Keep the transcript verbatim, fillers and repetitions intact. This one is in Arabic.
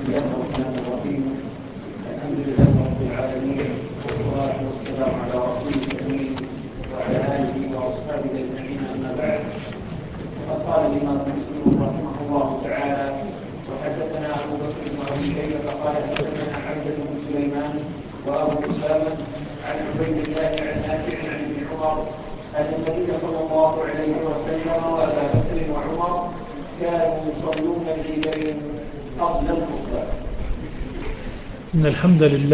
الله الرحمن الرحيم. الحمد لله رب العالمين، والصلاة والسلام على رسول الأمين وعلى آله وأصحابه أجمعين، أما بعد. وقد قال الإمام مسلم رحمه الله تعالى: وحدثنا أبو بكر بن أبي شيبة قال حدثنا عبدة بن سليمان وأبو أسامة عن عبيد الله عن نافع عن ابن عمر أن النبي صلى الله عليه وسلم وأبا بكر وعمر كانوا يصلون العيدين قبل الخطبة. إن الحمد لله